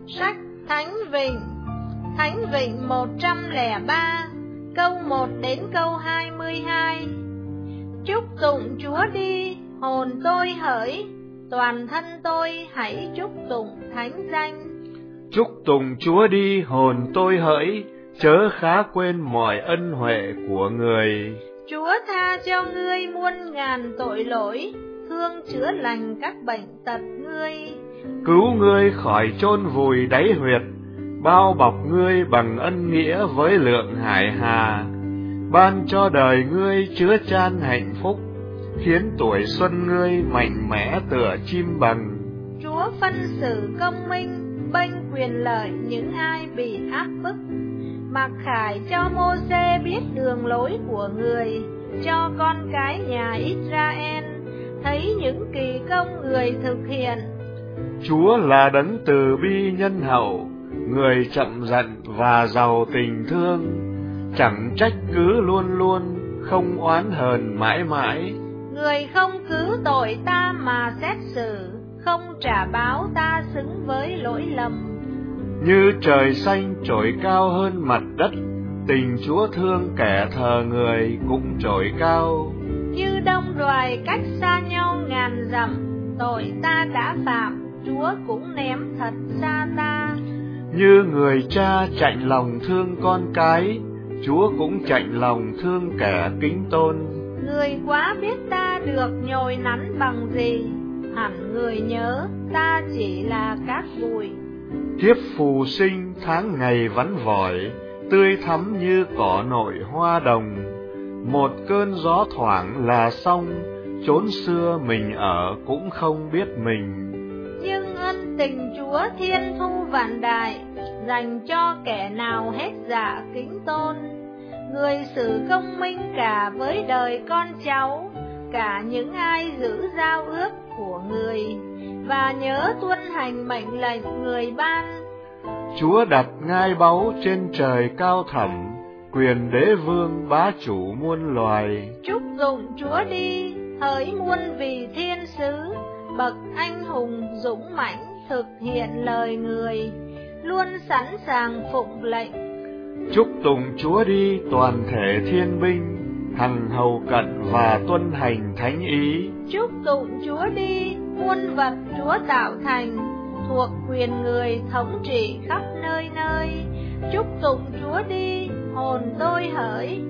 Sách Thánh Vịnh. Thánh Vịnh 103, câu 1 đến câu 22. Chúc tụng Chúa đi, hồn tôi hỡi, toàn thân tôi hãy chúc tụng thánh danh. Chúc tụng Chúa đi, hồn tôi hỡi, chớ khá quên mọi ân huệ của người. Chúa tha cho ngươi muôn ngàn tội lỗi, thương chữa lành các bệnh tật ngươi. Cứu ngươi khỏi chôn vùi đáy huyệt, bao bọc ngươi bằng ân nghĩa với lượng hải hà. Ban cho đời ngươi chứa chan hạnh phúc, khiến tuổi xuân ngươi mạnh mẽ tựa chim bằng. Chúa phân xử công minh, bênh quyền lợi những ai bị áp bức. Mặc khải cho Mô-sê biết đường lối của người, cho con cái nhà Israel thấy những kỳ công người thực hiện. Chúa là đấng từ bi nhân hậu, người chậm giận và giàu tình thương, chẳng trách cứ luôn luôn, không oán hờn mãi mãi. Người không cứ tội ta mà xét xử, không trả báo ta xứng với lỗi lầm. Như trời xanh trội cao hơn mặt đất, tình Chúa thương kẻ thờ người cũng trội cao. Như đông đoài cách xa nhau ngàn dặm, tội ta đã phạm, Chúa cũng ném thật xa ta. Như người cha chạnh lòng thương con cái, Chúa cũng chạnh lòng thương kẻ kính tôn. Người quá biết ta được nhồi nắn bằng gì, hẳn người nhớ ta chỉ là cát bụi. Kiếp phù sinh tháng ngày vắn vỏi, tươi thắm như cỏ nội hoa đồng. Một cơn gió thoảng là xong, chốn xưa mình ở cũng không biết mình. Nhưng ân tình Chúa thiên thu vạn đại, dành cho kẻ nào hết dạ kính tôn. Người xử công minh cả với đời con cháu, cả những ai giữ giao ước của người, và nhớ tuân hành mệnh lệnh người ban. Chúa đặt ngai báu trên trời cao thẳm, quyền đế vương bá chủ muôn loài. Chúc tụng Chúa đi, hỡi muôn vì thiên sứ, bậc anh hùng dũng mãnh thực hiện lời người, luôn sẵn sàng phụng lệnh. Chúc tụng Chúa đi toàn thể thiên binh, hằng hầu cận và tuân hành thánh ý. Chúc tụng Chúa đi, muôn vật Chúa tạo thành, thuộc quyền người thống trị khắp nơi nơi. Chúc tụng Chúa đi, hồn tôi hỡi,